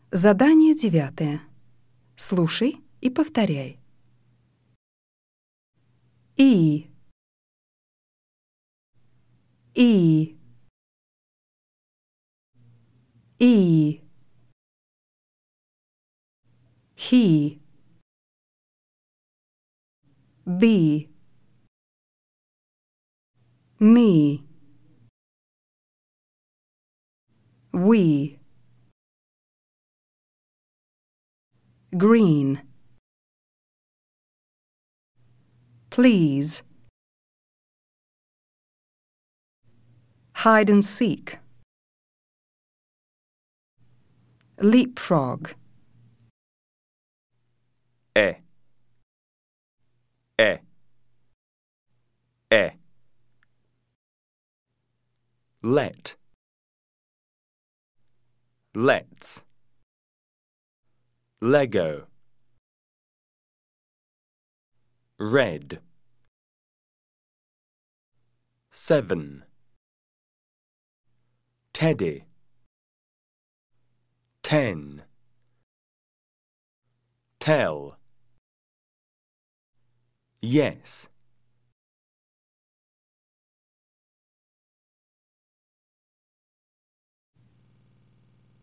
Задание 9. Слушай и повторяй. И. И. И. He. Be. Me. We. Green. Please. Hide and seek. Leapfrog. E. E. E. Let. Let's. Lego. Red. 7. Teddy. 10. Tell. Yes.